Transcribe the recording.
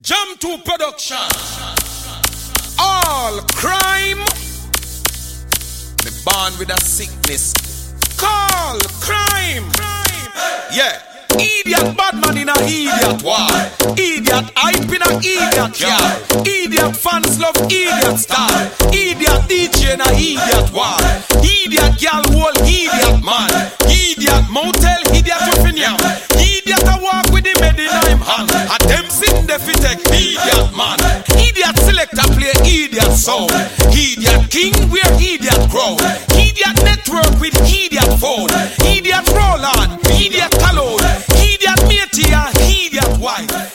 Jump to production. All crime. Me born with a sickness. Call crime. Yeah. Idiot bad man in a idiot war. Idiot hype in a idiot car. Idiot fans love idiot star. Idiot DJ in a idiot war. Idiot gal whole idiot man. Idiot motel, idiot Ruffiniam. Idiot a walk with the med in him hand. A them sitting there fi take idiot man. Idiot selector play idiot sound. Idiot king wear idiot crown. Idiot network with idiot phone. Idiot roll on, idiot cologne. Idiot matey and idiot wife.